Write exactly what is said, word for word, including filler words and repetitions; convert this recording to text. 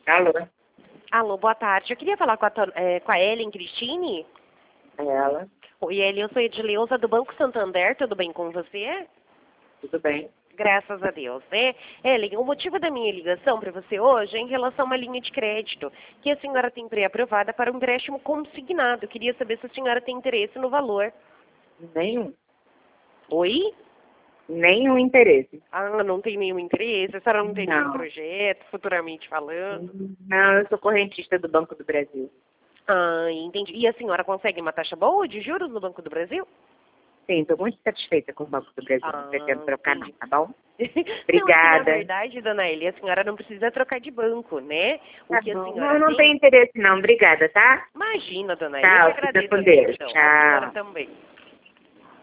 Alô? Alô, boa tarde. Eu queria falar com a, Ton- eh, com a Ellen Cristine. É ela? Oi, Ellen, eu sou Edileuza do Banco Santander. Tudo bem com você? Tudo bem? Graças a Deus, né? Ellen, o motivo da minha ligação para você hoje é em relação a uma linha de crédito que a senhora tem pré-aprovada para um empréstimo consignado. Eu queria saber se a senhora tem interesse no valor. Nenhum. Oi? Nenhum interesse. Ah, não tem nenhum interesse? A senhora não tem nenhum Não. projeto, futuramente falando? Não, eu sou correntista do Banco do Brasil. Ah, entendi. E a senhora consegue uma taxa boa de juros no Banco do Brasil? Sim, estou muito satisfeita com o Banco do Brasil. Ah, Não pretendo trocar não, entendi. tá bom? Não, é que na Obrigada. verdade, dona Eli, a senhora não precisa trocar de banco, né? O Tá que a bom. senhora Não, não tem... tenho interesse não. Obrigada, tá? Imagina, dona Eli, eu que Tchau, fica agradeço com a Deus. atenção. A senhora Tchau. também.